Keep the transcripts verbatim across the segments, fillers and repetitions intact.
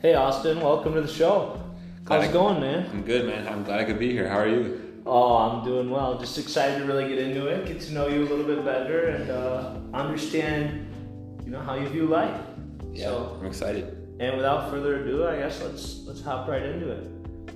Hey Austin, welcome to the show. Glad How's it I- going, man? I'm good, man. I'm glad I could be here. How are you? Oh, I'm doing well. Just excited to really get into it, get to know you a little bit better, and uh, understand, you know, how you view life. Yeah, So, I'm excited. and without further ado, I guess let's let's hop right into it.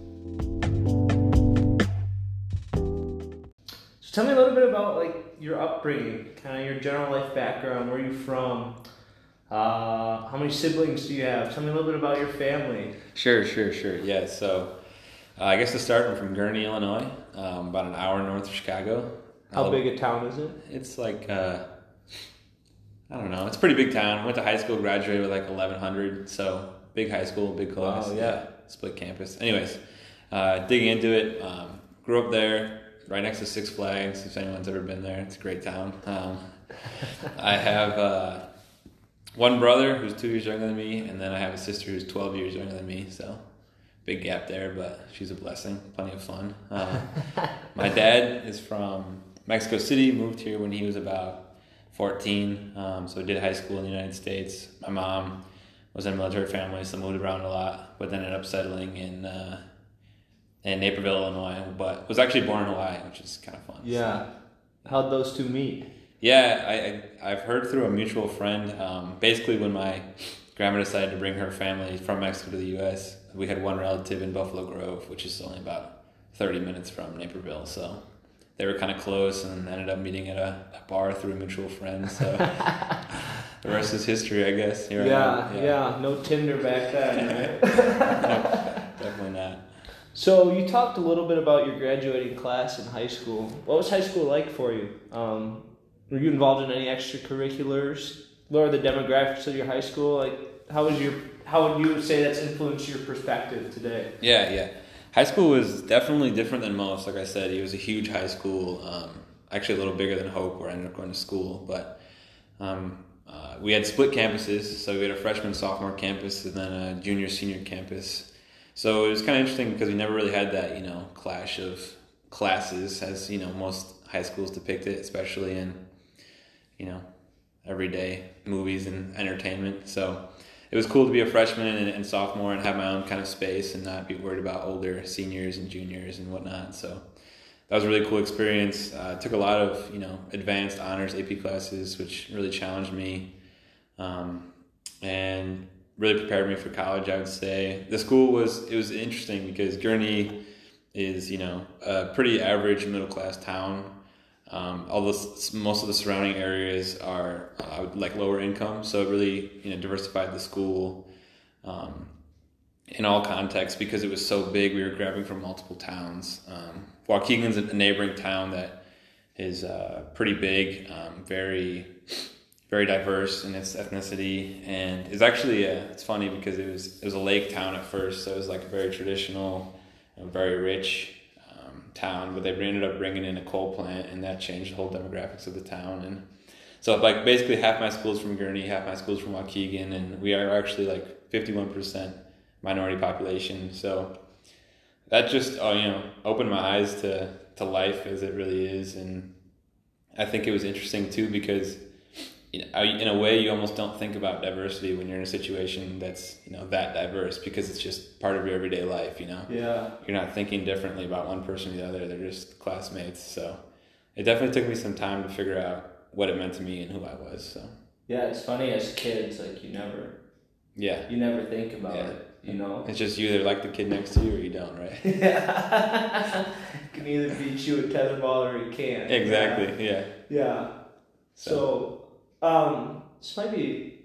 So, tell me a little bit about like your upbringing, kind of your general life background. Where are you from? Uh, how many siblings do you have? Tell me a little bit about your family. Sure, sure, sure. Yeah, so uh, I guess to start, I'm from Gurnee, Illinois, um, about an hour north of Chicago. How I big live- a town is it? It's like, uh, I don't know. It's a pretty big town. Went to high school, graduated with like eleven hundred, so big high school, big class. Wow, yeah. Split campus. Anyways, uh, digging into it, um, grew up there, right next to Six Flags, if anyone's ever been there. It's a great town. Um, I have... Uh, One brother who's two years younger than me, and then I have a sister who's twelve years younger than me, so big gap there, but she's a blessing. Plenty of fun. Uh, my dad is from Mexico City, moved here when he was about fourteen, um, so did high school in the United States. My mom was in a military family, so moved around a lot, but then ended up settling in uh, in Naperville, Illinois, but was actually born in Hawaii, which is kind of fun. Yeah. How'd those two meet? Yeah, I, I, I've heard through a mutual friend, um, basically when my grandma decided to bring her family from Mexico to the U S, we had one relative in Buffalo Grove, which is only about thirty minutes from Naperville, so they were kind of close and ended up meeting at a, a bar through a mutual friend, so the rest is history, I guess. Here I Yeah, am. yeah, no Tinder back then, right? No, definitely not. So you talked a little bit about your graduating class in high school. What was high school like for you? Um, were you involved in any extracurriculars? What are the demographics of your high school? Like, how was your? How would you say that's influenced your perspective today? Yeah, yeah. High school was definitely different than most. Like I said, it was a huge high school, um, actually a little bigger than Hope, where I ended up going to school. But um, uh, we had split campuses, so we had a freshman, sophomore campus, and then a junior, senior campus. So it was kind of interesting because we never really had that, you know, clash of classes, as you know most high schools depict it, especially in, you know, everyday movies and entertainment. So it was cool to be a freshman and, and sophomore and have my own kind of space and not be worried about older seniors and juniors and whatnot. So that was a really cool experience. Uh, took a lot of, you know, advanced honors A P classes, which really challenged me um, and really prepared me for college, I would say. The school was, it was interesting because Gurnee is, you know, a pretty average middle class town. Um, although most of the surrounding areas are uh, like lower income, so it really, you know, diversified the school um, in all contexts because it was so big. We were grabbing from multiple towns. Um, Waukegan's a neighboring town that is uh, pretty big, um, very, very diverse in its ethnicity, and it's actually uh, it's funny because it was it was a lake town at first, so it was like a very traditional, you know, very rich town, but they ended up bringing in a coal plant, and that changed the whole demographics of the town. And so like basically half my school's from Gurnee, half my school's from Waukegan, and we are actually like fifty-one percent minority population. So that just uh, you know opened my eyes to to life as it really is. And I think it was interesting too because, you know, in a way you almost don't think about diversity when you're in a situation that's, you know, that diverse, because it's just part of your everyday life, you know. Yeah. You're not thinking differently about one person or the other. They're just classmates. So it definitely took me some time to figure out what it meant to me and who I was. So Yeah, it's funny as kids, like you never, yeah, you never think about Yeah. it, you know. it's just you either like the kid next to you or you don't, right? Yeah. You can either beat you with tetherball or you can't. Exactly. Yeah. Yeah. So, um, this might be.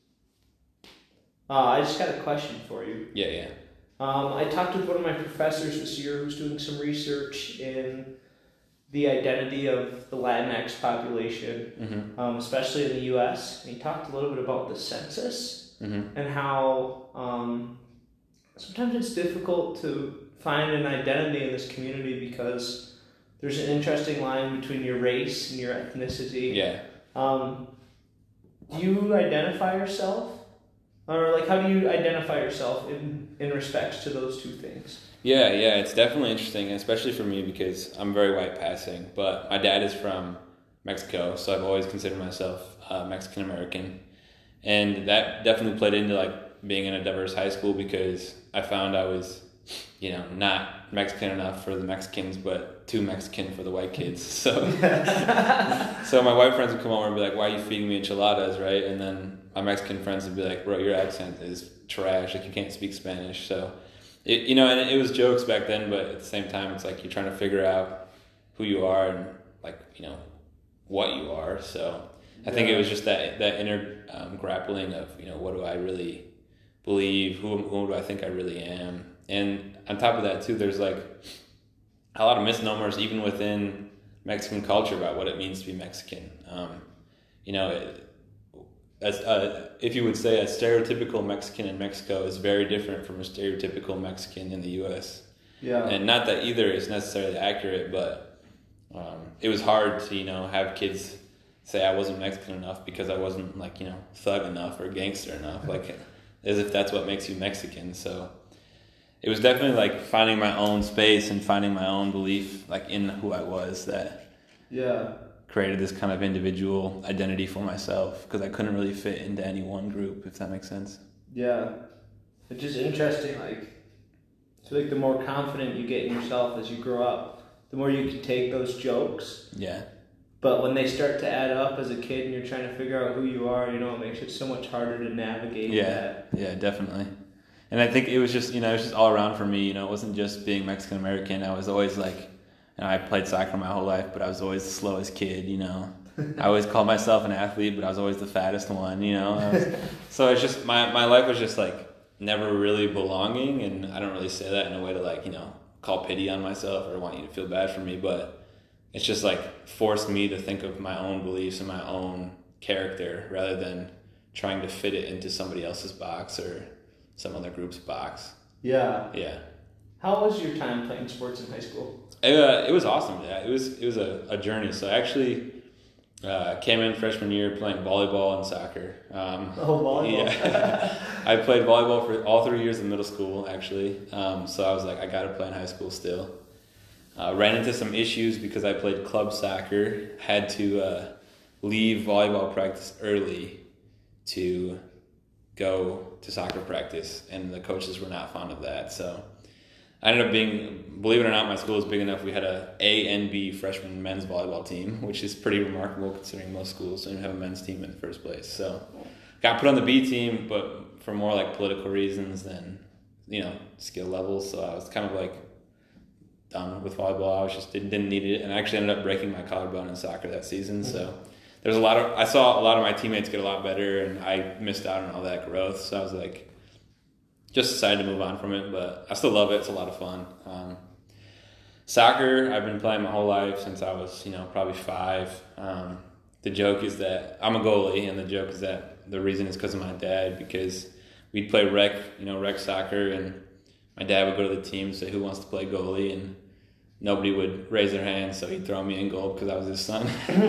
Uh, I just got a question for you. Yeah. Yeah. Um, I talked with one of my professors this year who's doing some research in the identity of the Latinx population, Mm-hmm. um, especially in the U S. And he talked a little bit about the census Mm-hmm. and how um, sometimes it's difficult to find an identity in this community because there's an interesting line between your race and your ethnicity. Yeah. Um, do you identify yourself? Or like, how do you identify yourself in, in respects to those two things? Yeah, yeah, it's definitely interesting, especially for me because I'm very white passing, but my dad is from Mexico, so I've always considered myself uh, Mexican American, and that definitely played into like being in a diverse high school because I found I was, you know, not Mexican enough for the Mexicans, but too Mexican for the white kids. So, so my white friends would come over and be like, "Why are you feeding me enchiladas?" Right? And then my Mexican friends would be like, "Bro, your accent is trash. Like you can't speak Spanish." So, it, you know, and it was jokes back then, but at the same time, it's like you're trying to figure out who you are and like, you know, what you are. So I think it was just that that inner um, grappling of, you know, what do I really believe? Who who do I think I really am? And on top of that too, there's like a lot of misnomers even within Mexican culture about what it means to be Mexican. Um, you know, it, as uh, if you would say a stereotypical Mexican in Mexico is very different from a stereotypical Mexican in the U S. Yeah. And not that either is necessarily accurate, but um, it was hard to, you know, have kids say I wasn't Mexican enough because I wasn't like, you know, thug enough or gangster enough, like as if that's what makes you Mexican. So it was definitely like finding my own space and finding my own belief like in who I was that yeah created this kind of individual identity for myself because I couldn't really fit into any one group, if that makes sense. Yeah. It's just interesting, like I feel like the more confident you get in yourself as you grow up, the more you can take those jokes. Yeah. But when they start to add up as a kid and you're trying to figure out who you are, you know, it makes it so much harder to navigate yeah. that. Yeah, definitely. And I think it was just, you know, it was just all around for me, you know, it wasn't just being Mexican American. I was always like, you know, I played soccer my whole life, but I was always the slowest kid, you know. I always called myself an athlete, but I was always the fattest one, you know. I was, so it's just, my, my life was just like never really belonging, and I don't really say that in a way to like, you know, call pity on myself or want you to feel bad for me, but it's just like forced me to think of my own beliefs and my own character rather than trying to fit it into somebody else's box or some other group's box. Yeah. Yeah. How was your time playing sports in high school? It, uh, it was awesome. Yeah, it was it was a, a journey. So I actually uh, came in freshman year playing volleyball and soccer. Um, oh, volleyball. Yeah. I played volleyball for all three years of middle school, actually. Um, so I was like, I got to play in high school still. Uh, ran into some issues because I played club soccer. Had to uh, leave volleyball practice early to go to soccer practice, and the coaches were not fond of that. So I ended up being, believe it or not, my school was big enough. We had a A and B freshman men's volleyball team, which is pretty remarkable considering most schools didn't have a men's team in the first place. So got put on the B team, but for more like political reasons than, you know, skill levels. So I was kind of like done with volleyball. I was just didn't, didn't need it, and I actually ended up breaking my collarbone in soccer that season. So there's a lot of, I saw a lot of my teammates get a lot better, and I missed out on all that growth. So I was like, just decided to move on from it, but I still love it. It's a lot of fun. Um, soccer, I've been playing my whole life since I was, you know, probably five. Um, the joke is that I'm a goalie, and the joke is that the reason is because of my dad, because we'd play rec, you know, rec soccer, and my dad would go to the team and say, who wants to play goalie? And nobody would raise their hand, so he'd throw me in goal because I was his son.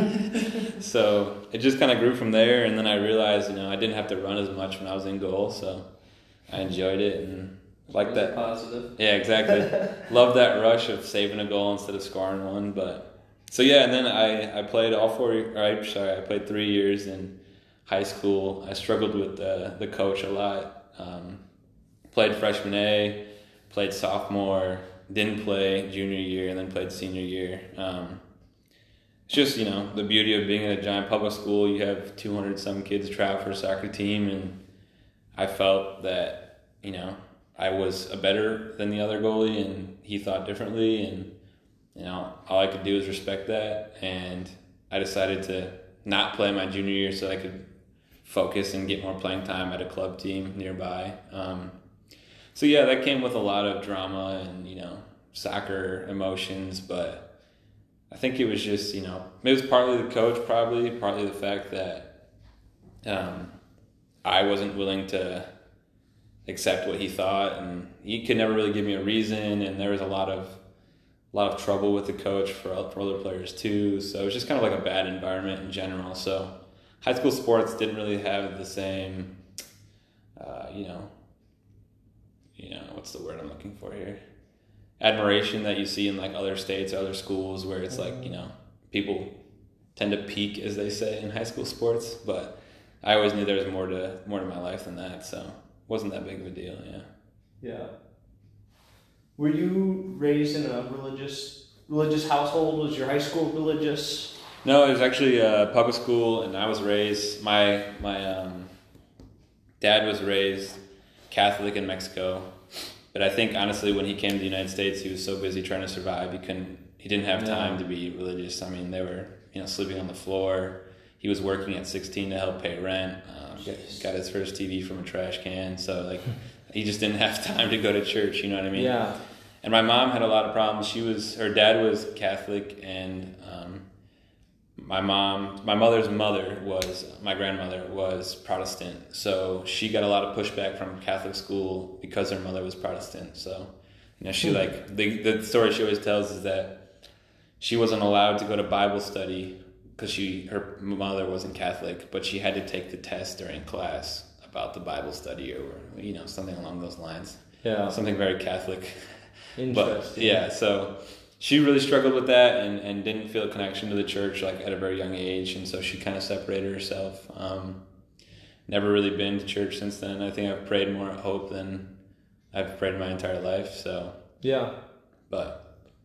So it just kind of grew from there, and then I realized, you know, I didn't have to run as much when I was in goal, so I enjoyed it and liked that. Positive. Yeah, exactly. Loved that rush of saving a goal instead of scoring one. But so yeah, and then I, I played all four. Or I sorry, I played three years in high school. I struggled with the the coach a lot. Um, played freshman A, played sophomore. Didn't play junior year, and then played senior year. Um, it's just, you know, the beauty of being at a giant public school. You have two hundred some kids travel for a soccer team, and I felt that, you know, I was a better than the other goalie, and he thought differently, and, you know, all I could do is respect that, and I decided to not play my junior year so I could focus and get more playing time at a club team nearby. Um, So yeah, that came with a lot of drama and, you know, soccer emotions, but I think it was just, you know, it was partly the coach probably, partly the fact that um, I wasn't willing to accept what he thought, and he could never really give me a reason, and there was a lot of a lot of trouble with the coach for, for other players too, so it was just kind of like a bad environment in general. So high school sports didn't really have the same, uh, you know, you know, what's the word I'm looking for here? Admiration that you see in like other states, other schools, where it's like, you know, people tend to peak, as they say, in high school sports. But I always knew there was more to more to my life than that. So wasn't that big of a deal. Yeah. Yeah. Were you raised in a religious religious household? Was your high school religious? No, it was actually a public school, and I was raised. My my um, dad was raised Catholic in Mexico, but I think honestly, when he came to the United States, he was so busy trying to survive, he couldn't. He didn't have time to be religious. I mean, they were you know sleeping on the floor. He was working at sixteen to help pay rent. Um, got, got his first T V from a trash can, so like he just didn't have time to go to church. You know what I mean? Yeah. And my mom had a lot of problems. She was her dad was Catholic, and um, my mom, my mother's mother was my grandmother was Protestant. So she got a lot of pushback from Catholic school because her mother was Protestant. So you know, she mm. like the the story she always tells is that she wasn't allowed to go to Bible study because she her mother wasn't Catholic, but she had to take the test during class about the Bible study or you know something along those lines. Yeah, something very Catholic. Interesting. But, yeah, so she really struggled with that and, and didn't feel a connection to the church like at a very young age, and so she kind of separated herself. Um, never really been to church since then. I think I've prayed more at Hope than I've prayed my entire life. So yeah, but.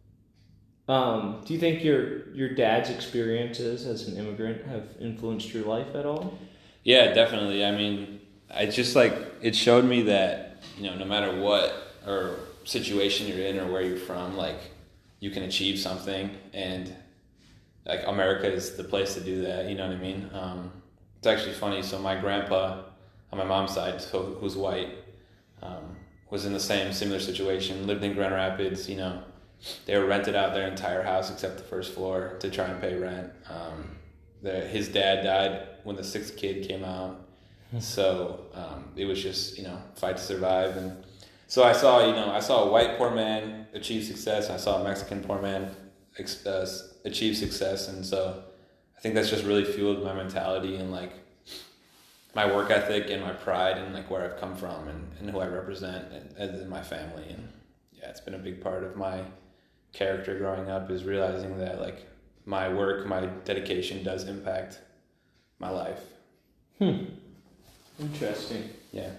Um, do you think your your dad's experiences as an immigrant have influenced your life at all? Yeah, definitely. I mean, I just like it showed me that you know no matter what or situation you're in or where you're from, like you can achieve something, and like America is the place to do that. You know what I mean? Um, it's actually funny. So my grandpa on my mom's side, so who's white, um, was in the same similar situation. Lived in Grand Rapids. You know. They were rented out their entire house except the first floor to try and pay rent. Um, the, his dad died when the sixth kid came out. So um, it was just, you know, fight to survive. And so I saw, you know, I saw a white poor man achieve success. I saw a Mexican poor man ex- uh, achieve success. And so I think that's just really fueled my mentality and like my work ethic and my pride and like where I've come from and, and who I represent and, and in my family. And yeah, it's been a big part of my character growing up is realizing that like my work, my dedication does impact my life. Hmm. Interesting. Yeah.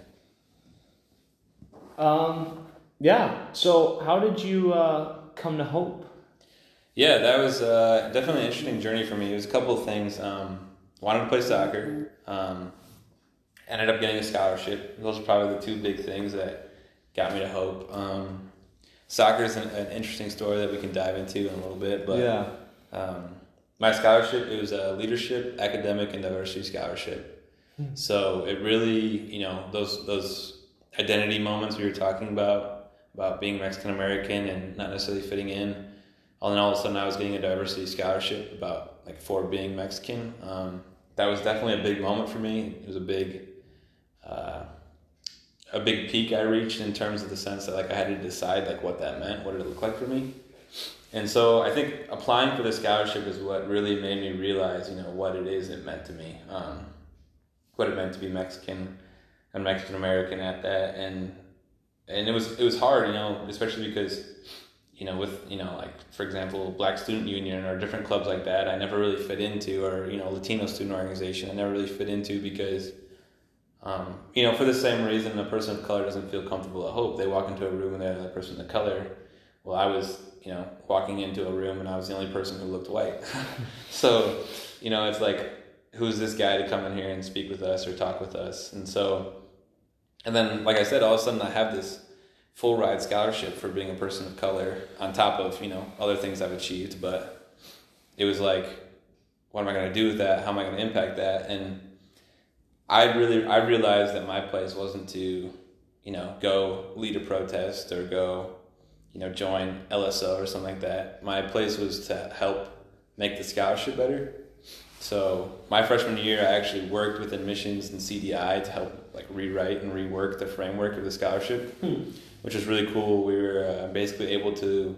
Um. Yeah. So, how did you uh, come to Hope? Yeah, that was uh, definitely an interesting journey for me. It was a couple of things. Um, wanted to play soccer. Um, ended up getting a scholarship. Those are probably the two big things that got me to Hope. Um, Soccer is an, an interesting story that we can dive into in a little bit, but yeah. um, my scholarship, it was a leadership, academic, and diversity scholarship. Hmm. So it really, you know, those those identity moments we were talking about, about being Mexican American and not necessarily fitting in, and then all of a sudden I was getting a diversity scholarship about like for being Mexican. Um, that was definitely a big moment for me. It was a big. Uh, a big peak I reached in terms of the sense that like I had to decide like what that meant, what did it look like for me. And so I think applying for the scholarship is what really made me realize, you know, what it is it meant to me, um, what it meant to be Mexican and Mexican American at that. And, and it was, it was hard, you know, especially because, you know, with, you know, like, for example, Black Student Union or different clubs like that, I never really fit into, or, you know, Latino student organization, I never really fit into because Um, you know, for the same reason a person of color doesn't feel comfortable at Hope. They walk into a room and they're the person of color. Well, I was, you know, walking into a room and I was the only person who looked white. So, you know, it's like, who's this guy to come in here and speak with us or talk with us? And so, and then, like I said, all of a sudden I have this full ride scholarship for being a person of color on top of, you know, other things I've achieved. But it was like, what am I going to do with that? How am I going to impact that? And I really, I realized that my place wasn't to, you know, go lead a protest or go, you know, join L S O or something like that. My place was to help make the scholarship better. So my freshman year, I actually worked with admissions and C D I to help like rewrite and rework the framework of the scholarship, hmm. which was really cool. We were uh, basically able to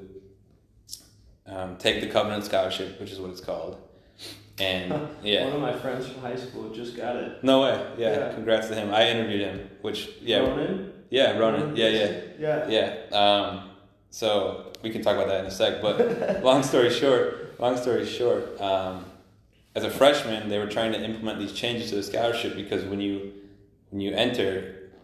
um, take the Covenant Scholarship, which is what it's called. And yeah, one of my friends from high school just got it. No way. Yeah, yeah. Congrats to him. I interviewed him, which yeah, Ronan. Yeah, Ronan. Ronan. Yeah, yeah, yeah, yeah. Um, so we can talk about that in a sec. But long story short, long story short, um, as a freshman, they were trying to implement these changes to the scholarship because when you when you enter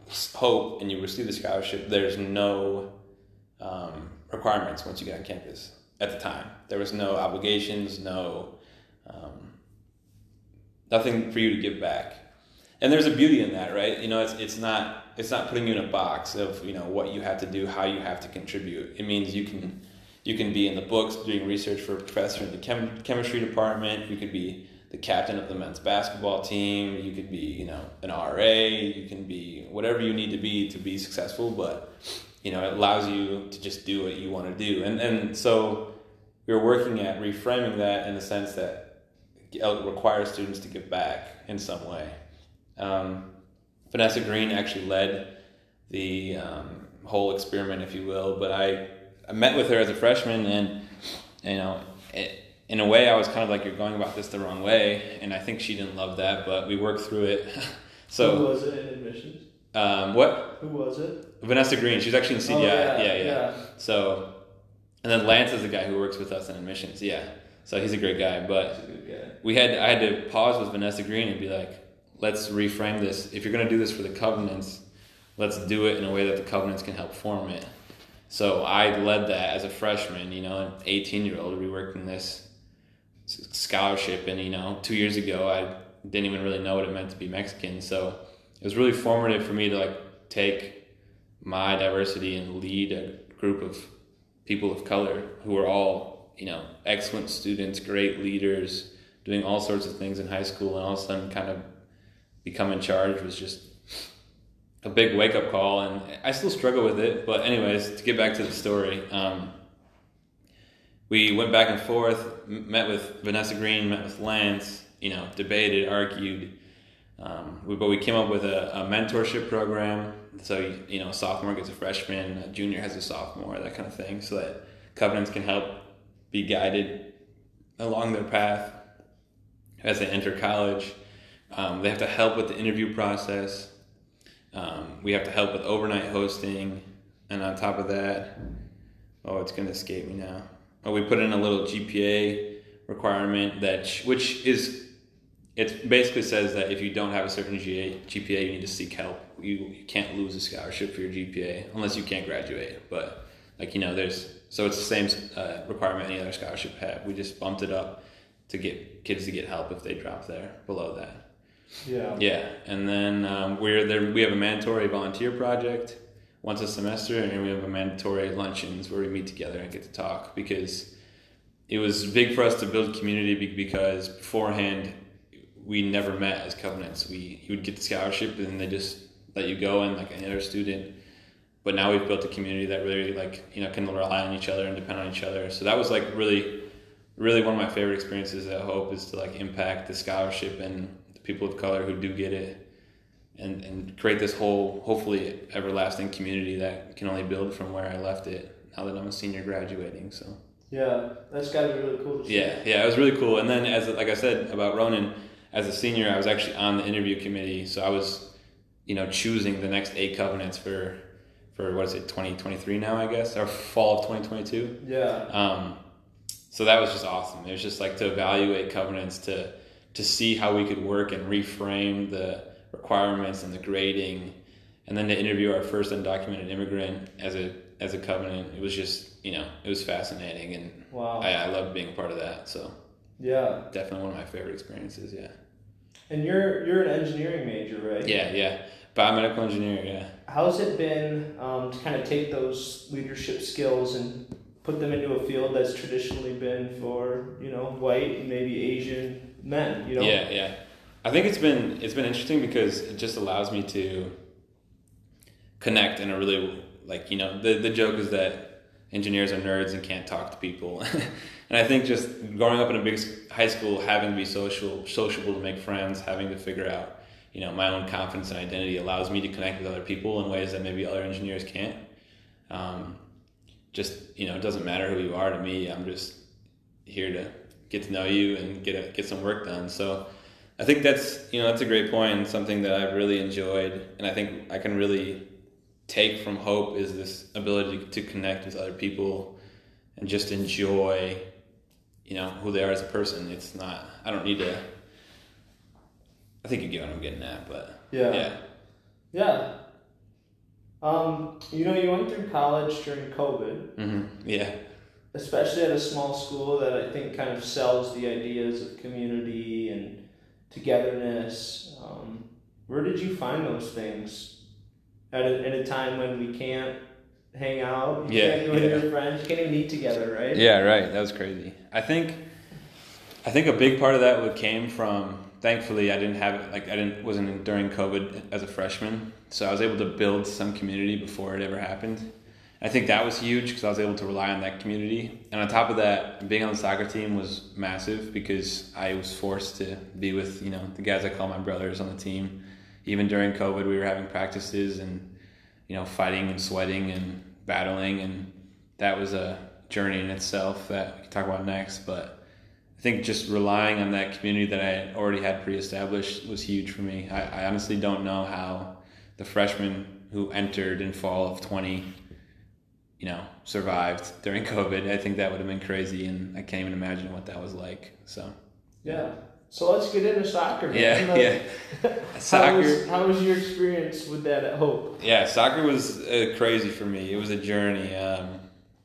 Hope and you receive the scholarship, there's no um, requirements once you get on campus. At the time, there was no obligations, no um, nothing for you to give back. And there's a beauty in that, right? You know, it's it's not it's not putting you in a box of, you know, what you have to do, how you have to contribute. It means you can you can be in the books doing research for a professor in the chem- chemistry department. You could be the captain of the men's basketball team. You could be, you know, an R A. You can be whatever you need to be to be successful. But, you know, it allows you to just do what you want to do. And and so we were working at reframing that in the sense that it requires students to give back in some way. Um, Vanessa Green actually led the um, whole experiment, if you will. But I, I met with her as a freshman, and you know, it, in a way, I was kind of like, "You're going about this the wrong way," and I think she didn't love that. But we worked through it. So who was it in admissions? Um, what? Who was it? Vanessa Green. She's actually in C D I. Oh, yeah, yeah, yeah, yeah. So, and then Lance is the guy who works with us in admissions. Yeah. So he's a great guy. But He's a good guy. we had I had to pause with Vanessa Green and be like, let's reframe this. If you're going to do this for the covenants, let's do it in a way that the covenants can help form it. So I led that as a freshman, you know, an eighteen-year-old reworking this scholarship. And, you know, two years ago, I didn't even really know what it meant to be Mexican. So it was really formative for me to, like, take my diversity and lead a group of people of color who are all, you know, excellent students, great leaders, doing all sorts of things in high school, and all of a sudden kind of become in charge was just a big wake-up call. And I still struggle with it, but anyways, to get back to the story, um, we went back and forth, met with Vanessa Green, met with Lance, you know, debated, argued, um, we, but we came up with a, a mentorship program. So, you know, a sophomore gets a freshman, a junior has a sophomore, that kind of thing, so that covenants can help be guided along their path as they enter college. Um, they have to help with the interview process. Um, we have to help with overnight hosting. And on top of that, oh, it's going to escape me now. Oh, we put in a little G P A requirement that, which is, it basically says that if you don't have a certain G P A, you need to seek help. You, you can't lose a scholarship for your G P A unless you can't graduate. But, like, you know, there's, so it's the same uh, requirement any other scholarship have. We just bumped it up to get kids to get help if they drop there below that. Yeah. Yeah, and then um, we're there. We have a mandatory volunteer project once a semester, and we have a mandatory luncheons where we meet together and get to talk, because it was big for us to build community because beforehand we never met as covenants. We you would get the scholarship and then they just let you go in like any other student. But now we've built a community that really, like, you know, can rely on each other and depend on each other. So that was like really, really one of my favorite experiences at Hope, is to like impact the scholarship and people of color who do get it, and, and create this whole, hopefully, everlasting community that can only build from where I left it now that I'm a senior graduating. So yeah, that's got to be really cool to see. Yeah, yeah, it was really cool. And then, as like I said about Ronan, as a senior, I was actually on the interview committee, so I was, you know, choosing the next eight covenants for, for what is it, twenty twenty-three now, I guess, or fall of twenty twenty-two. Yeah. Um, so that was just awesome. It was just like to evaluate covenants, to to see how we could work and reframe the requirements and the grading, and then to interview our first undocumented immigrant as a as a covenant. It was just, you know, it was fascinating, and wow. I, I loved being a part of that. So yeah, definitely one of my favorite experiences. Yeah. And you're you're an engineering major, right? Yeah, yeah, biomedical engineer. Yeah. How's it been um, to kind of take those leadership skills and put them into a field that's traditionally been for, you know, white and maybe Asian men, you know? Yeah, yeah. I think it's been it's been interesting because it just allows me to connect in a really, like, you know, the the joke is that engineers are nerds and can't talk to people. And I think just growing up in a big high school, having to be social, sociable to make friends, having to figure out, you know, my own confidence and identity allows me to connect with other people in ways that maybe other engineers can't. Um, just, you know, it doesn't matter who you are to me. I'm just here to get to know you and get a, get some work done. So I think that's, you know, that's a great point, and something that I've really enjoyed. And I think I can really take from Hope is this ability to connect with other people and just enjoy, you know, who they are as a person. It's not, I don't need to, I think you get what I'm getting at, but yeah. Yeah. Yeah. Um, you know, you went through college during COVID, Mm-hmm. Yeah. especially at a small school that I think kind of sells the ideas of community and togetherness. Um, where did you find those things at a, at a time when we can't hang out, you Yeah, can't go with yeah. your friends, you can't even eat together, right? Yeah, right. That was crazy. I think, I think a big part of that would came from. Thankfully, I didn't have it. Like I didn't wasn't during COVID as a freshman, so I was able to build some community before it ever happened. I think that was huge because I was able to rely on that community. And on top of that, being on the soccer team was massive because I was forced to be with, you know, the guys I call my brothers on the team. Even during COVID, we were having practices and, you know, fighting and sweating and battling. And that was a journey in itself that we can talk about next. But I think just relying on that community that I already had pre-established was huge for me. I, I honestly don't know how the freshmen who entered in fall of twenty you know, survived during COVID. I think that would have been crazy, and I can't even imagine what that was like. So, Yeah. So let's get into soccer. Man. yeah, Like, yeah. How Soccer. was, how was your experience with that at Hope? Yeah, soccer was uh, crazy for me. It was a journey. Um,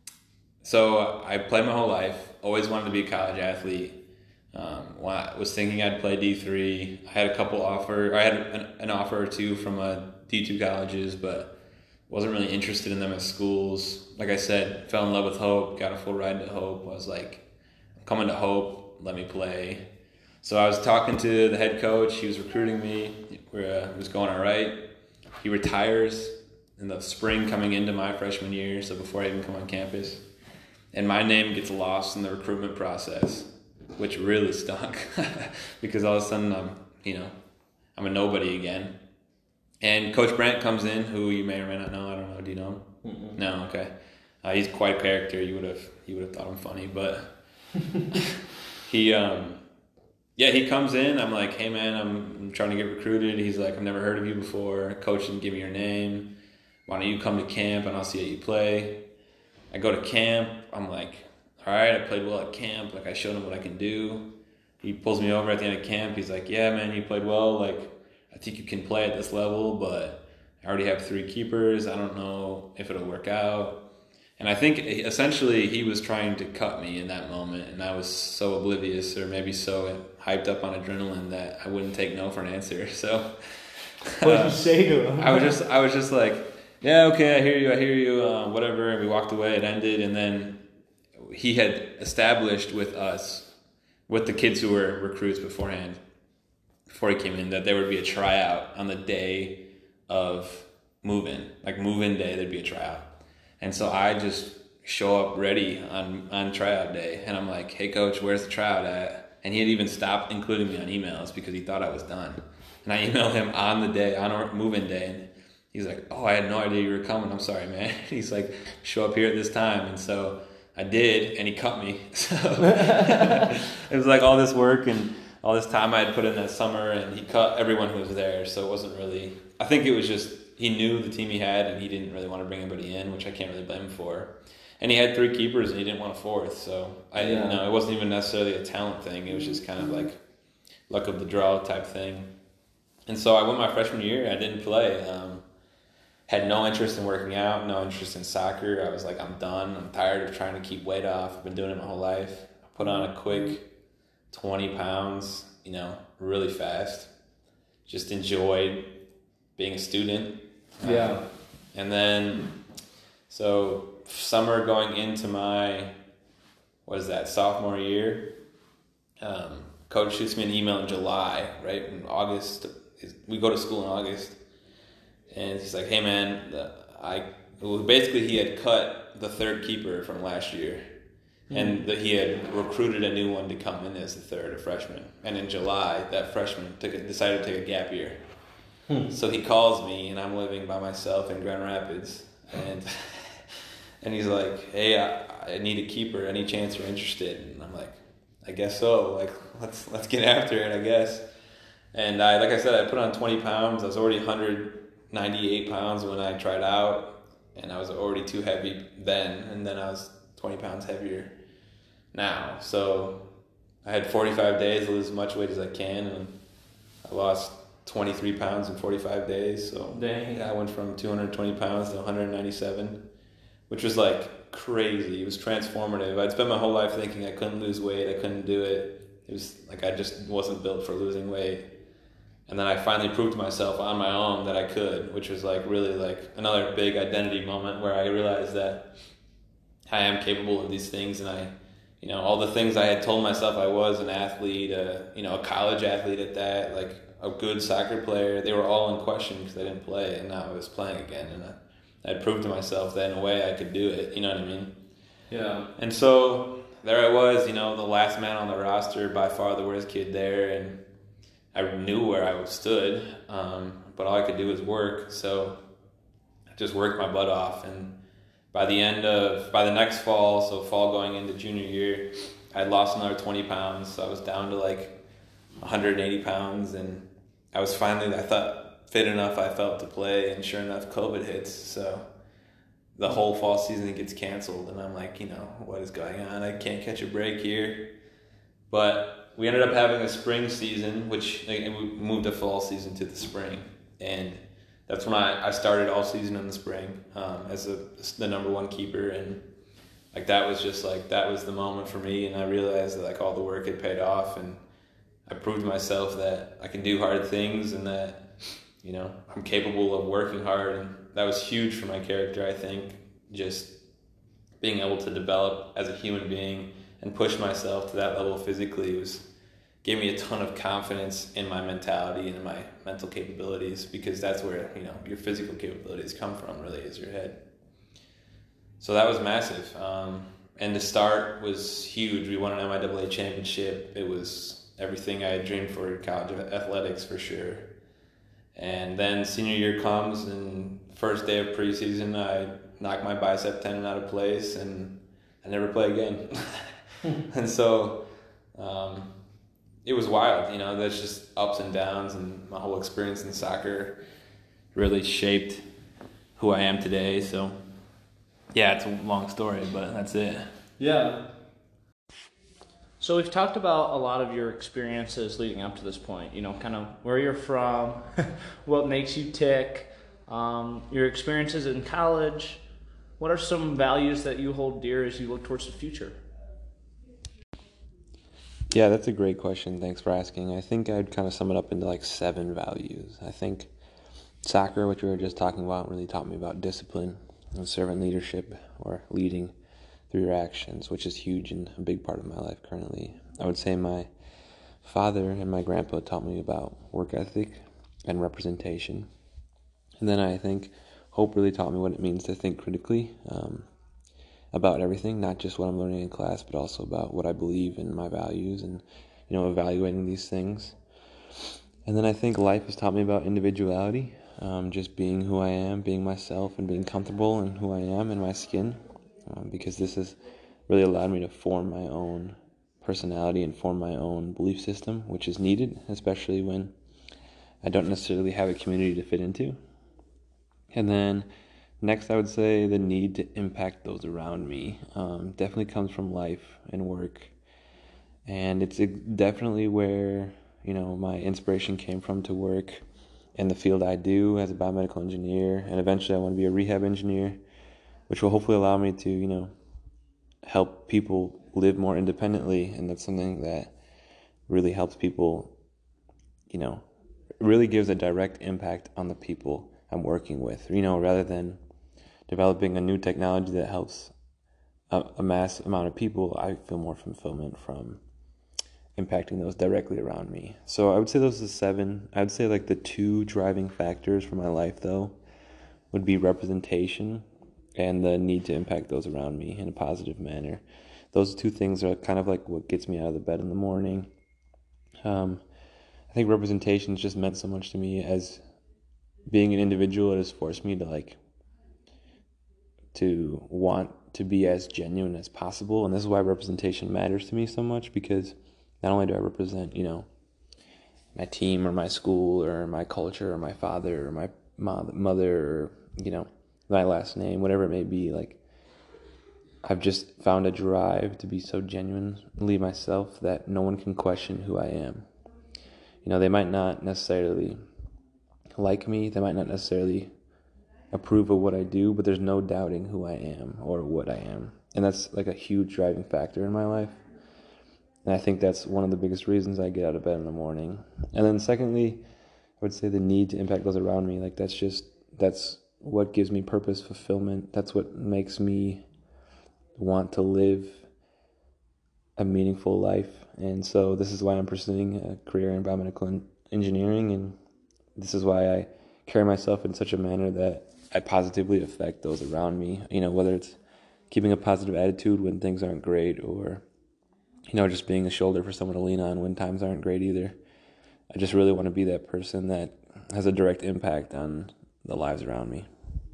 so I played my whole life. Always wanted to be a college athlete. Um, when I was thinking I'd play D three. I had a couple offer. I had an, an offer or two from uh, D two colleges, but wasn't really interested in them as schools. Like I said, fell in love with Hope, got a full ride to Hope. I was like, I'm coming to Hope, let me play. So I was talking to the head coach. He was recruiting me. We uh, it was going all right. He retires in the spring coming into my freshman year, so before I even come on campus. And my name gets lost in the recruitment process, which really stunk because all of a sudden I'm, you know, I'm a nobody again. And Coach Brandt comes in, who you may or may not know. I don't know. Do you know him? Mm-mm. No. Okay. Uh, he's quite a character. You would have you would have thought him funny, but he um yeah he comes in. I'm like, hey man, I'm, I'm trying to get recruited. He's like, I've never heard of you before. Coach didn't give me your name. Why don't you come to camp and I'll see how you play? I go to camp. I'm like, all right, I played well at camp. Like I showed him what I can do. He pulls me over at the end of camp. He's like, yeah man, you played well. Like, I think you can play at this level, but I already have three keepers. I don't know if it'll work out. And I think essentially he was trying to cut me in that moment, and I was so oblivious or maybe so hyped up on adrenaline that I wouldn't take no for an answer. So what did uh, you say to him? I was just I was just like, yeah, okay, I hear you, I hear you, uh, whatever. And we walked away. It ended, and then he had established with us, with the kids who were recruits beforehand, before he came in, that there would be a tryout on the day of move-in. Like move-in day, there'd be a tryout. And so I just show up ready on, on tryout day. And I'm like, hey, coach, where's the tryout at? And he had even stopped including me on emails because he thought I was done. And I emailed him on the day, on our move-in day. And he's like, oh, I had no idea you were coming. I'm sorry, man. He's like, show up here at this time. And so I did, and he cut me. So it was like all this work and all this time I had put in that summer, and he cut everyone who was there. So it wasn't really, I think it was just, he knew the team he had, and he didn't really want to bring anybody in, which I can't really blame him for. And he had three keepers, and he didn't want a fourth. So I didn't Yeah. know. It wasn't even necessarily a talent thing. It was just kind of like luck of the draw type thing. And so I went my freshman year. I didn't play. Um, had no interest in working out, no interest in soccer. I was like, I'm done. I'm tired of trying to keep weight off. I've been doing it my whole life. I put on a quick twenty pounds, you know, really fast. Just enjoyed being a student. Yeah. Um, and then, so summer going into my, what is that, sophomore year, um, coach shoots me an email in July, right? In August, we go to school in August. And he's like, hey man, the, I, well, basically he had cut the third keeper from last year. Mm-hmm. And that he had recruited a new one to come in as the third, a freshman. And in July, that freshman took a, decided to take a gap year. Hmm. So he calls me, and I'm living by myself in Grand Rapids. And and he's like, hey, I, I need a keeper. Any chance you're interested? And I'm like, I guess so. Like, let's let's get after it, I guess. And I, like I said, I put on twenty pounds. I was already one hundred ninety-eight pounds when I tried out, and I was already too heavy then. And then I was twenty pounds heavier now. So I had forty-five days to lose as much weight as I can, and I lost twenty-three pounds in forty-five days. So Dang. yeah, I went from two hundred twenty pounds to one hundred ninety-seven, which was like crazy. It was transformative. I'd spent my whole life thinking I couldn't lose weight. I couldn't do it. It was like I just wasn't built for losing weight. And then I finally proved to myself on my own that I could, which was like really like another big identity moment where I realized that I am capable of these things. And I, you know, all the things I had told myself I was, an athlete, uh, you know, a college athlete at that, like a good soccer player, they were all in question because I didn't play, and now I was playing again. And I, I'd proved to myself that in a way I could do it, you know what I mean? Yeah. And so there I was, you know, the last man on the roster, by far the worst kid there, and I knew where I stood, um, but all I could do was work. So I just worked my butt off, and by the end of, by the next fall, so fall going into junior year, I'd lost another twenty pounds, so I was down to like one hundred eighty pounds, and I was finally, I thought, fit enough I felt to play, and sure enough, COVID hits, so the whole fall season gets canceled, and I'm like, you know, what is going on? I can't catch a break here. But we ended up having a spring season, which like, we moved the fall season to the spring, and that's when I, I started all season in the spring um, as a, the number one keeper, and like that was just like that was the moment for me, and I realized that like all the work had paid off, and I proved to myself that I can do hard things, and that, you know, I'm capable of working hard, and that was huge for my character. I think just being able to develop as a human being and push myself to that level physically was gave me a ton of confidence in my mentality and in my mental capabilities, because that's where, you know, your physical capabilities come from, really, is your head. So that was massive. Um, and to start was huge. We won an M I A A championship. It was everything I had dreamed for college athletics, for sure. And then senior year comes, and first day of preseason, I knocked my bicep tendon out of place, and I never play again. And so um, it was wild, you know, that's just ups and downs, and my whole experience in soccer really shaped who I am today. So yeah, it's a long story, but that's it. Yeah. So we've talked about a lot of your experiences leading up to this point, you know, kind of where you're from, what makes you tick, um, your experiences in college. What are some values that you hold dear as you look towards the future? Yeah, that's a great question. Thanks for asking. I think I'd kind of sum it up into like seven values. I think soccer, which we were just talking about, really taught me about discipline and servant leadership, or leading through your actions, which is huge and a big part of my life currently. I would say my father and my grandpa taught me about work ethic and representation. And then I think Hope really taught me what it means to think critically um, about everything, not just what I'm learning in class, but also about what I believe in, my values, and, you know, evaluating these things. And then I think life has taught me about individuality, um, just being who I am, being myself, and being comfortable in who I am in my skin, um, because this has really allowed me to form my own personality and form my own belief system, which is needed, especially when I don't necessarily have a community to fit into. And then next, I would say the need to impact those around me um, definitely comes from life and work. And it's definitely where, you know, my inspiration came from to work in the field I do as a biomedical engineer. And eventually I want to be a rehab engineer, which will hopefully allow me to, you know, help people live more independently. And that's something that really helps people, you know, really gives a direct impact on the people I'm working with, you know, rather than developing a new technology that helps a, a mass amount of people. I feel more fulfillment from impacting those directly around me. So I would say those are the seven. I would say like the two driving factors for my life, though, would be representation and the need to impact those around me in a positive manner. Those two things are kind of like what gets me out of the bed in the morning. Um, I think representation has just meant so much to me as being an individual. It has forced me to like to want to be as genuine as possible, and this is why representation matters to me so much, because not only do I represent, you know, my team or my school or my culture or my father or my mother or, you know, my last name, whatever it may be, like I've just found a drive to be so genuinely myself that no one can question who I am. You know, they might not necessarily like me. They might not necessarily approve of what I do, but there's no doubting who I am or what I am. And that's like a huge driving factor in my life. And I think that's one of the biggest reasons I get out of bed in the morning. And then secondly, I would say the need to impact those around me. Like that's just, that's what gives me purpose, fulfillment. That's what makes me want to live a meaningful life. And so this is why I'm pursuing a career in biomedical engineering. And this is why I carry myself in such a manner that I positively affect those around me. You know, whether it's keeping a positive attitude when things aren't great, or, you know, just being a shoulder for someone to lean on when times aren't great either. I just really want to be that person that has a direct impact on the lives around me.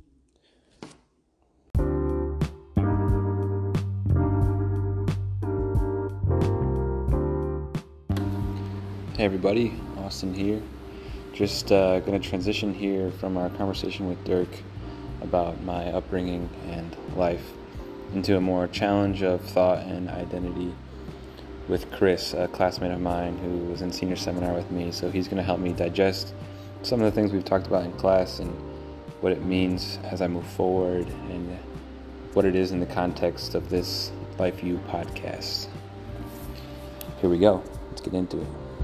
Hey everybody, Austin here. Just uh, going to transition here from our conversation with Dirk about my upbringing and life into a more challenge of thought and identity with Chris, a classmate of mine who was in senior seminar with me. So he's going to help me digest some of the things we've talked about in class and what it means as I move forward and what it is in the context of this Life U podcast. Here we go. Let's get into it.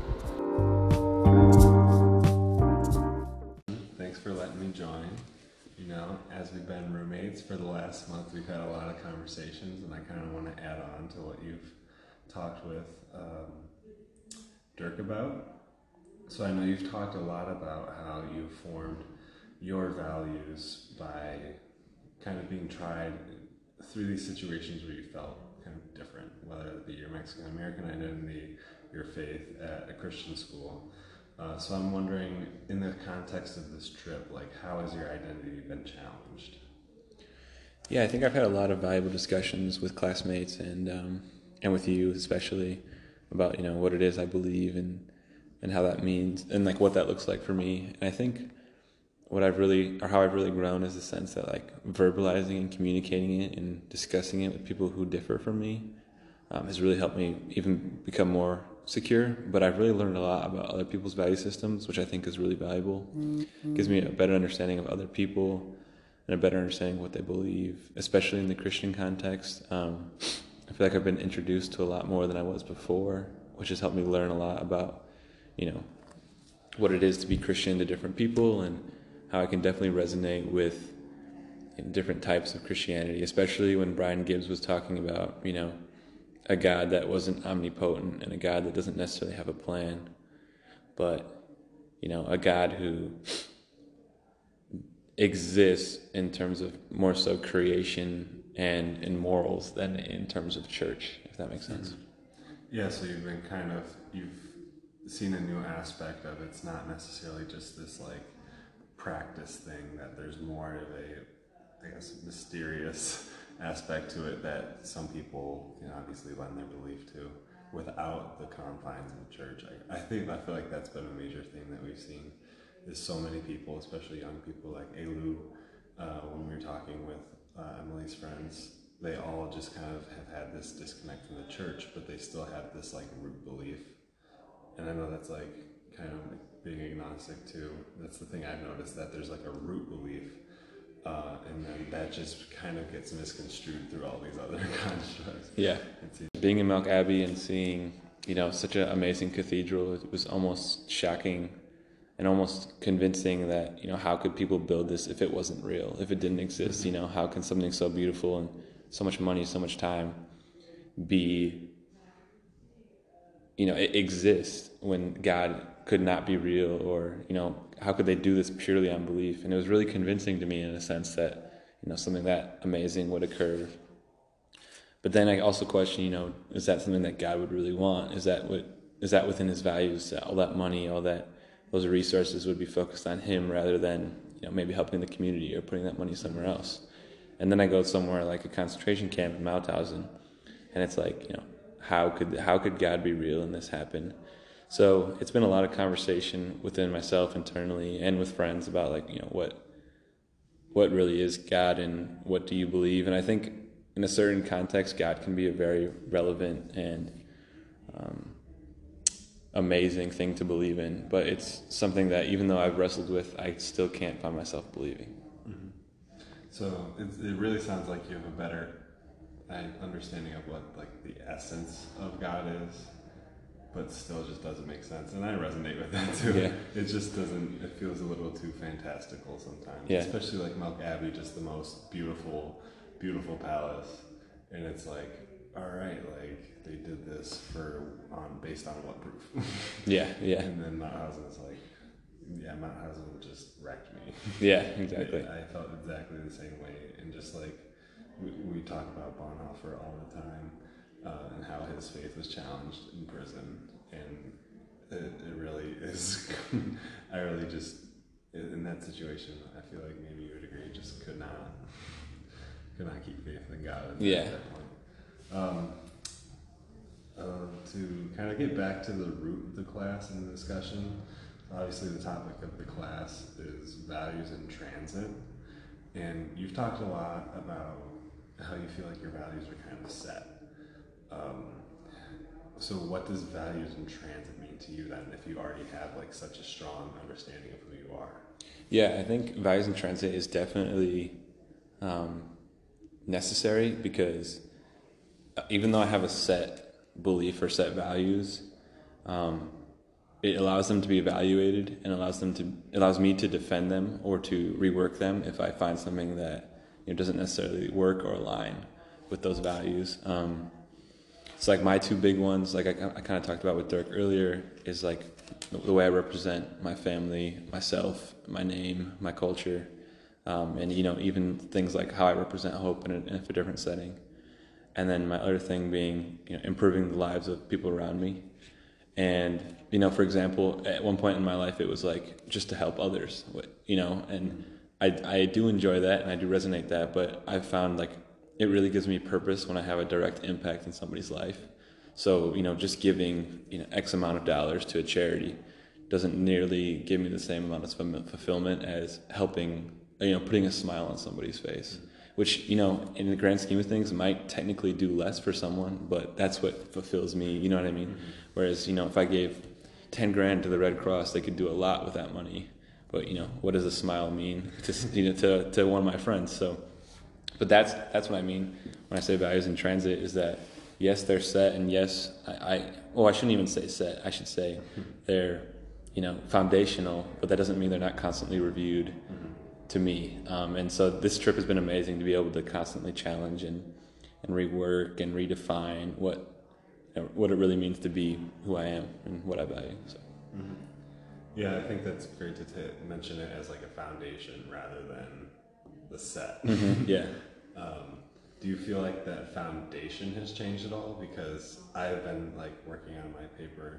Thanks for letting me join. You know, as we've been roommates for the last month, we've had a lot of conversations, and I kind of want to add on to what you've talked with um, Dirk about. So I know you've talked a lot about how you formed your values by kind of being tried through these situations where you felt kind of different, whether it be your Mexican American identity, your faith at a Christian school. Uh, so I'm wondering, in the context of this trip, like, how has your identity been challenged? Yeah, I think I've had a lot of valuable discussions with classmates and um, and with you especially about, you know, what it is I believe and and how that means and like what that looks like for me. And I think what I've really, or how I've really grown is the sense that like verbalizing and communicating it and discussing it with people who differ from me um, has really helped me even become more secure. But I've really learned a lot about other people's value systems, which I think is really valuable. Mm-hmm. Gives me a better understanding of other people and a better understanding of what they believe, especially in the Christian context. Um, I feel like I've been introduced to a lot more than I was before, which has helped me learn a lot about, you know, what it is to be Christian to different people and how I can definitely resonate with different types of Christianity, especially when Brian Gibbs was talking about, you know, a God that wasn't omnipotent and a God that doesn't necessarily have a plan, but, you know, a God who exists in terms of more so creation and in morals than in terms of church, if that makes sense. Yeah, so you've been kind of, you've seen a new aspect of it. It's not necessarily just this like practice thing, that there's more of a, I guess, mysterious aspect to it that some people can obviously lend their belief to without the confines of the church. I, I think, I feel like that's been a major thing that we've seen, is so many people, especially young people like Elu, uh, when we were talking with uh, Emily's friends, they all just kind of have had this disconnect from the church, but they still have this like root belief. And I know that's like kind of like being agnostic too. That's the thing I've noticed, that there's like a root belief, uh, and then that just kind of gets misconstrued through all these other constructs. Yeah. Being in Melk Abbey and seeing, you know, such an amazing cathedral, it was almost shocking and almost convincing that, you know, how could people build this if it wasn't real, if it didn't exist? Mm-hmm. You know, how can something so beautiful and so much money, so much time be, you know, it exists when God could not be real? Or, you know, how could they do this purely on belief? And it was really convincing to me in a sense that, you know, something that amazing would occur. But then I also question, you know, is that something that God would really want? Is that what, is that within his values, that all that money, all that, those resources would be focused on him rather than, you know, maybe helping the community or putting that money somewhere else? And then I go somewhere like a concentration camp in Mauthausen, and it's like, you know, how could how could God be real and this happen? So it's been a lot of conversation within myself internally and with friends about like, you know, what what really is God and what do you believe? And I think in a certain context, God can be a very relevant and um, amazing thing to believe in, but it's something that even though I've wrestled with, I still can't find myself believing. Mm-hmm. So it, it really sounds like you have a better uh, understanding of what like the essence of God is, but still just doesn't make sense. And I resonate with that too. Yeah. It just doesn't, it feels a little too fantastical sometimes. Yeah. Especially like Melk Abbey, just the most beautiful, beautiful palace. And it's like, all right, like they did this for, on based on what proof? Yeah, yeah. And then Mauthausen is like, yeah, Mauthausen just wrecked me. Yeah, exactly. I, I felt exactly the same way. And just like, we, we talk about Bonhoeffer all the time. Uh, and how his faith was challenged in prison, and it, it really is. I really just, in that situation, I feel like maybe you would agree, just could not, could not keep faith in God at yeah. that point. Um, uh, to kind of get back to the root of the class and the discussion, obviously the topic of the class is values in transit, and you've talked a lot about how you feel like your values are kind of set. Um, so what does values in transit mean to you then, if you already have like such a strong understanding of who you are? Yeah, I think values in transit is definitely um, necessary, because even though I have a set belief or set values, um, it allows them to be evaluated and allows them to allows me to defend them or to rework them if I find something that, you know, doesn't necessarily work or align with those values. Um, It's like my two big ones, like I, I kind of talked about with Dirk earlier, is like the way I represent my family, myself, my name, my culture, um, and, you know, even things like how I represent hope in a, in a different setting. And then my other thing being, you know, improving the lives of people around me. And, you know, for example, at one point in my life, it was like just to help others, you know, and I, I do enjoy that and I do resonate that, but I've found like it really gives me purpose when I have a direct impact in somebody's life. So, you know, just giving, you know, X amount of dollars to a charity doesn't nearly give me the same amount of fulfillment as helping, you know, putting a smile on somebody's face, which, you know, in the grand scheme of things might technically do less for someone, but that's what fulfills me, you know what I mean? Mm-hmm. Whereas, you know, if I gave ten grand to the Red Cross, they could do a lot with that money. But, you know, what does a smile mean to, you know, to, to one of my friends? So, but that's that's what I mean when I say values in transit, is that yes, they're set, and yes, I, I well, I shouldn't even say set. I should say they're, you know, foundational, but that doesn't mean they're not constantly reviewed mm-hmm. to me. Um, and so this trip has been amazing to be able to constantly challenge and, and rework and redefine what, you know, what it really means to be who I am and what I value. So. Mm-hmm. Yeah, I think that's great to t- mention it as like a foundation rather than the set. Mm-hmm. Yeah. um, do you feel like that foundation has changed at all? Because I've been like working on my paper,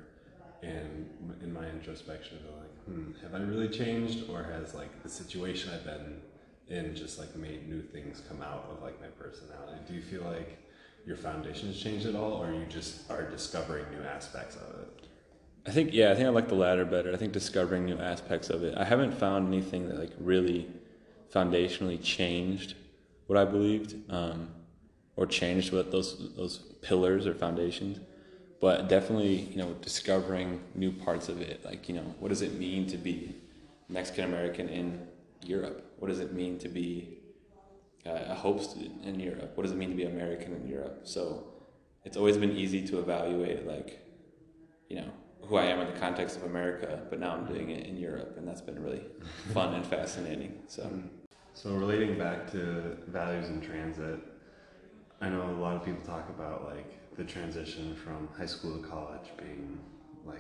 and in my introspection, I'm like, hmm, have I really changed, or has like the situation I've been in just like made new things come out of like my personality? Do you feel like your foundation has changed at all, or you just are discovering new aspects of it? I think, yeah, I think I like the latter better. I think discovering new aspects of it. I haven't found anything that like really foundationally changed what I believed, um, or changed what those those pillars or foundations. But definitely, you know, discovering new parts of it. Like, you know, what does it mean to be Mexican American in Europe? What does it mean to be a Hope student in Europe? What does it mean to be American in Europe? So it's always been easy to evaluate, like, you know, who I am in the context of America, but now I'm doing it in Europe, and that's been really fun and fascinating. So, so relating back to values in transit, I know a lot of people talk about like the transition from high school to college being like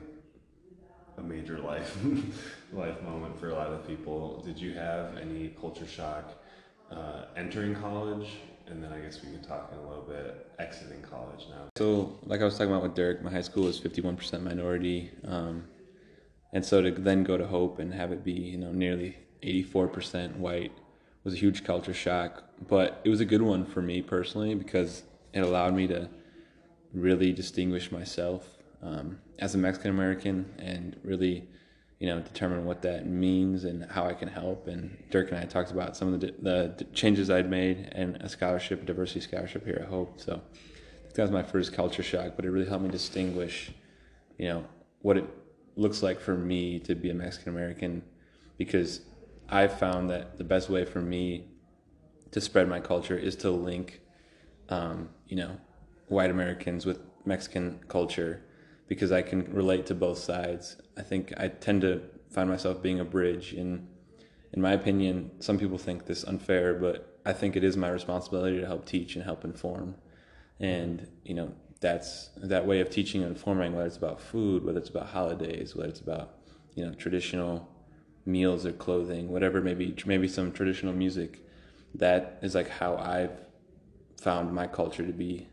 a major life life moment for a lot of people. Did you have any culture shock uh, entering college? And then I guess we could talk in a little bit exiting college now. So, like I was talking about with Dirk, my high school was fifty-one percent minority, um, and so to then go to Hope and have it be, you know, nearly eighty-four percent white was a huge culture shock. But it was a good one for me personally, because it allowed me to really distinguish myself um, as a Mexican American and really, you know, determine what that means and how I can help. And Dirk and I talked about some of the, the changes I'd made and a scholarship, a diversity scholarship here at Hope. So that was my first culture shock, but it really helped me distinguish, you know, what it looks like for me to be a Mexican American, because I've found that the best way for me to spread my culture is to link, um, you know, white Americans with Mexican culture, because I can relate to both sides. I think I tend to find myself being a bridge. In, in my opinion, some people think this unfair, but I think it is my responsibility to help teach and help inform. And, you know, that's that way of teaching and informing, whether it's about food, whether it's about holidays, whether it's about, you know, traditional meals or clothing, whatever, maybe maybe some traditional music. That is like how I've found my culture to be.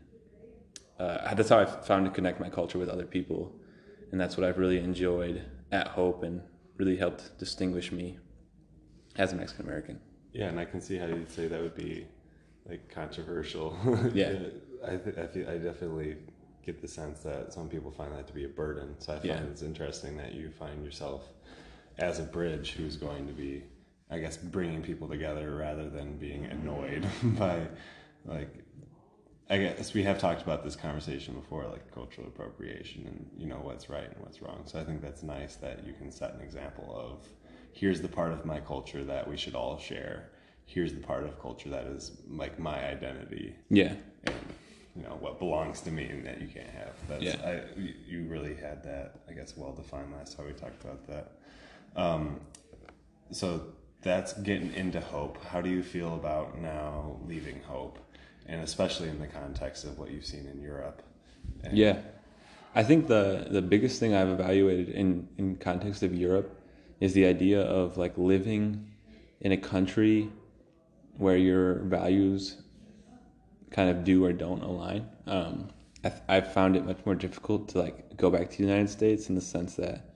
Uh, that's how I've found to connect my culture with other people, and that's what I've really enjoyed at Hope, and really helped distinguish me as a Mexican American. Yeah, and I can see how you'd say that would be like controversial. Yeah. I th- I feel I definitely get the sense that some people find that to be a burden. So I find Yeah. it's interesting that you find yourself as a bridge who's going to be, I guess, bringing people together rather than being annoyed by, like, I guess we have talked about this conversation before, like cultural appropriation and, you know, what's right and what's wrong. So I think that's nice that you can set an example of, here's the part of my culture that we should all share. Here's the part of culture that is like my identity. Yeah. And, you know, what belongs to me and that you can't have. That's, Yeah. I, you- you really had that, I guess, well defined last time we talked about that. Um, so that's getting into Hope. How do you feel about now leaving Hope, and especially in the context of what you've seen in Europe? And Yeah. I think the, the biggest thing I've evaluated in, in context of Europe is the idea of like living in a country where your values kind of do or don't align. Um, I, I've found it much more difficult to like go back to the United States, in the sense that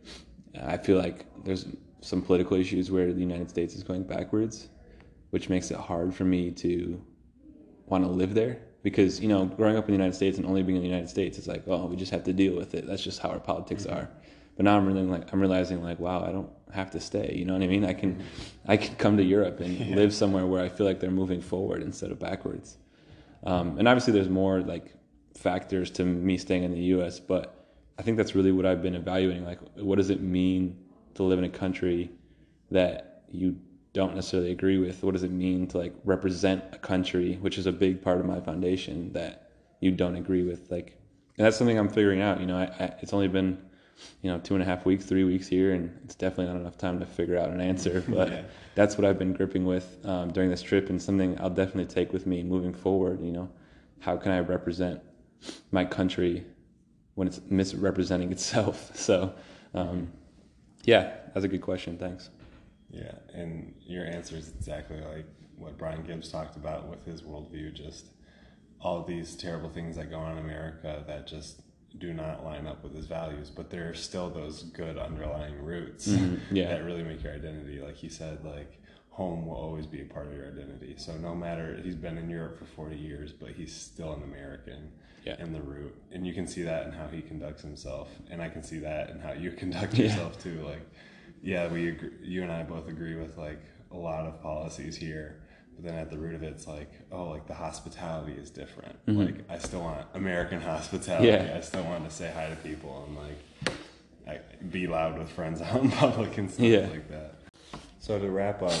I feel like there's some political issues where the United States is going backwards, which makes it hard for me to want to live there. Because, you know, growing up in the United States and only being in the United States, it's like, oh, we just have to deal with it. That's just how our politics mm-hmm. are. But now I'm really like, I'm realizing like, wow, I don't have to stay. You know what I mean? I can, mm-hmm. I can come to Europe and yeah. live somewhere where I feel like they're moving forward instead of backwards. Um, and obviously there's more like factors to me staying in the U S, but I think that's really what I've been evaluating. Like, what does it mean to live in a country that you don't necessarily agree with? What does it mean to like represent a country, which is a big part of my foundation, that you don't agree with? Like, and that's something I'm figuring out. You know, I, I, it's only been, you know, two and a half weeks, three weeks here, and it's definitely not enough time to figure out an answer. But yeah. that's what I've been gripping with um, during this trip, and something I'll definitely take with me moving forward. You know, how can I represent my country when it's misrepresenting itself? So, um, yeah, that's a good question. Thanks. Yeah, and your answer is exactly like what Brian Gibbs talked about with his worldview, just all of these terrible things that go on in America that just do not line up with his values, but there are still those good underlying roots mm-hmm. yeah. that really make your identity. Like he said, like home will always be a part of your identity. So no matter, he's been in Europe for forty years, but he's still an American yeah. in the root. And you can see that in how he conducts himself. And I can see that in how you conduct yeah. yourself too. Like, yeah, we agree, you and I both agree with like a lot of policies here, but then at the root of it, it's like, oh, like the hospitality is different. Mm-hmm. Like I still want American hospitality. Yeah. I still want to say hi to people and like I, be loud with friends out in public and stuff yeah. like that. So to wrap up,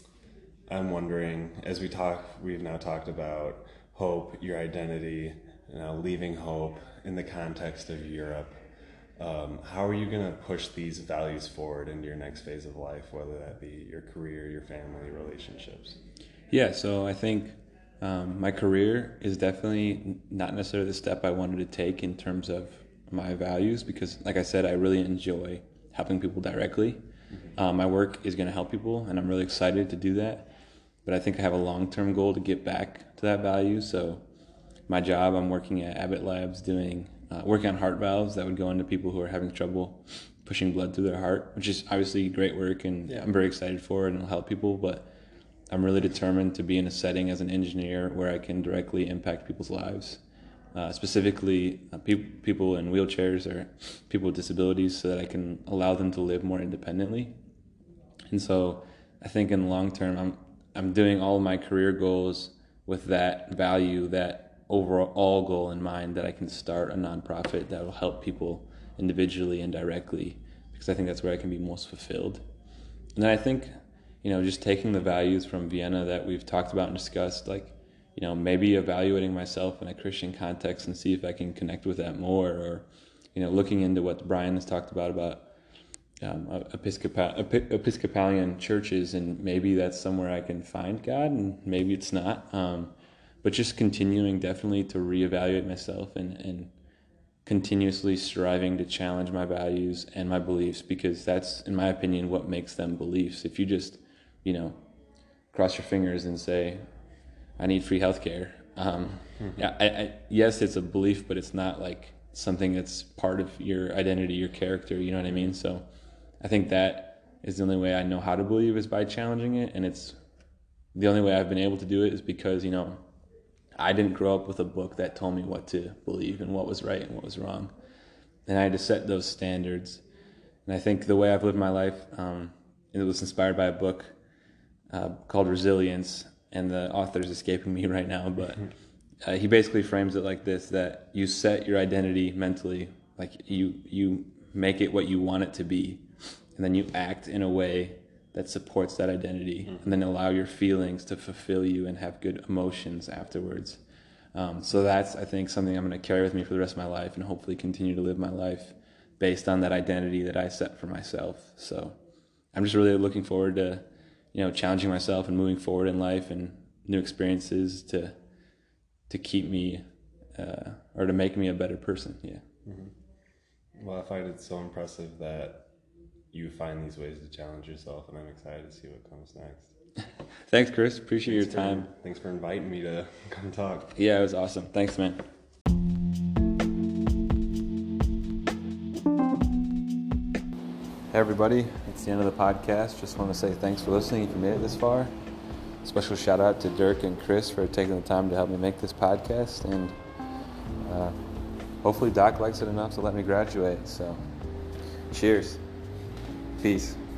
I'm wondering, as we talk, we've now talked about Hope, your identity, now leaving Hope in the context of Europe. Um, how are you going to push these values forward into your next phase of life, whether that be your career, your family, relationships? Yeah, so I think um, my career is definitely not necessarily the step I wanted to take in terms of my values, because, like I said, I really enjoy helping people directly. Mm-hmm. Um, my work is going to help people, and I'm really excited to do that. But I think I have a long-term goal to get back to that value. So my job, I'm working at Abbott Labs doing uh, working on heart valves that would go into people who are having trouble pushing blood through their heart, which is obviously great work, and yeah. I'm very excited for it, and it'll help people. But I'm really determined to be in a setting as an engineer where I can directly impact people's lives, uh, specifically uh, pe- people in wheelchairs or people with disabilities, so that I can allow them to live more independently. And so I think in the long term, I'm I'm doing all of my career goals with that value, that overall goal in mind, that I can start a nonprofit that will help people individually and directly, because I think that's where I can be most fulfilled. And then I think, you know, just taking the values from Vienna that we've talked about and discussed, like, you know, maybe evaluating myself in a Christian context and see if I can connect with that more, or, you know, looking into what Brian has talked about, about um, Episcopal, Episcopalian churches, and maybe that's somewhere I can find God, and maybe it's not. Um, but just continuing definitely to reevaluate myself and, and continuously striving to challenge my values and my beliefs, because that's, in my opinion, what makes them beliefs. If you just, you know, cross your fingers and say, I need free healthcare. Um, mm-hmm. yeah, I, I, yes, it's a belief, but it's not like something that's part of your identity, your character, you know what I mean? So I think that is the only way I know how to believe, is by challenging it. And it's the only way I've been able to do it is because, you know, I didn't grow up with a book that told me what to believe and what was right and what was wrong. And I had to set those standards. And I think the way I've lived my life, um, it was inspired by a book uh, called Resilience, and the author's escaping me right now, but uh, he basically frames it like this, that you set your identity mentally, like you you make it what you want it to be, and then you act in a way that supports that identity, mm-hmm. and then allow your feelings to fulfill you and have good emotions afterwards. Um, so that's, I think, something I'm going to carry with me for the rest of my life, and hopefully continue to live my life based on that identity that I set for myself. So I'm just really looking forward to, you know, challenging myself and moving forward in life and new experiences to to keep me uh, or to make me a better person. Yeah. Mm-hmm. Well, I find it so impressive that you find these ways to challenge yourself, and I'm excited to see what comes next. Thanks, Chris. Appreciate thanks your time. For, thanks for inviting me to come talk. Yeah, it was awesome. Thanks, man. Hey everybody, it's the end of the podcast. Just want to say thanks for listening if you made it this far. Special shout out to Dirk and Chris for taking the time to help me make this podcast, and uh, hopefully Doc likes it enough to let me graduate. So cheers. Peace.